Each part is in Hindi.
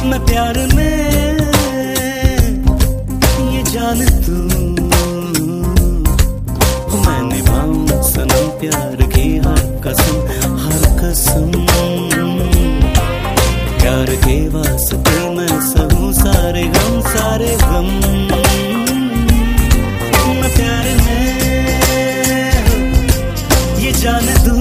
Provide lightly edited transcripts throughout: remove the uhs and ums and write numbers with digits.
मैं प्यार में ये जान दूं, मैं निभाऊं सनम प्यार की हर कसम, हर कसम। प्यार के वास्ते मैं सहूं सारे गम, सारे गम। मैं प्यार में ये जान दूं।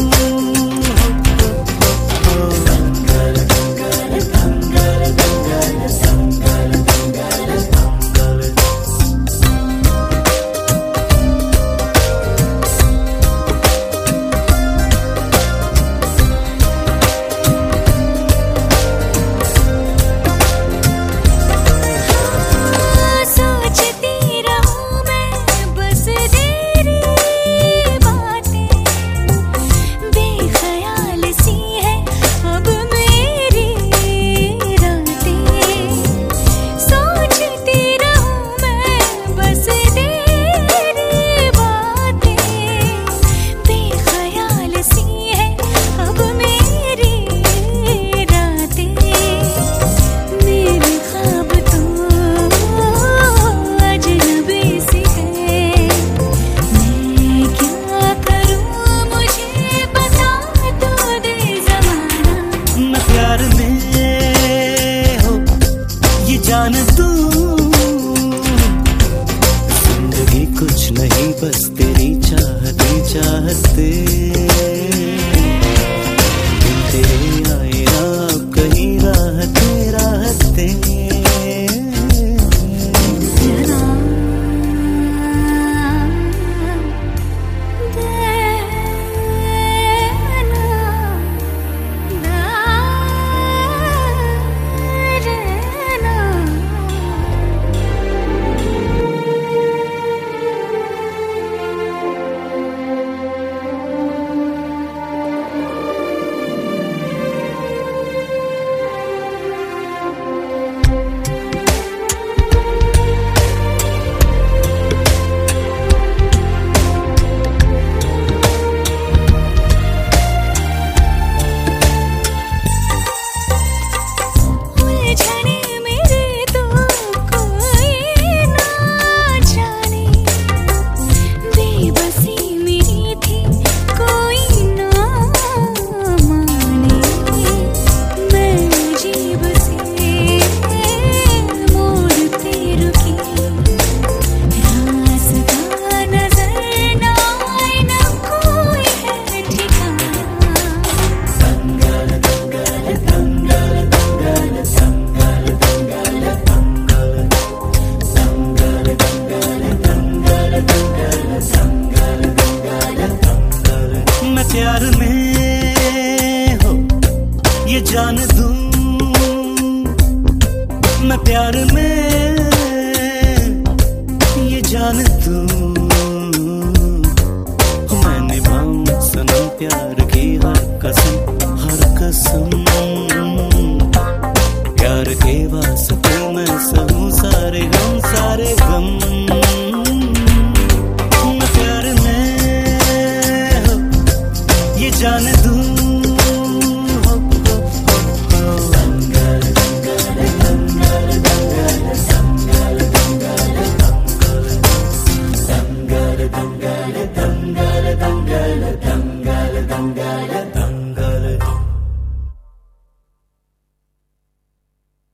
जान दूं, जिंदगी कुछ नहीं बस तेरी चाहते चाहते। दिन तेरे आए आप कहीं राहते राहते। प्यार में हो ये जान दूं, मैं प्यार में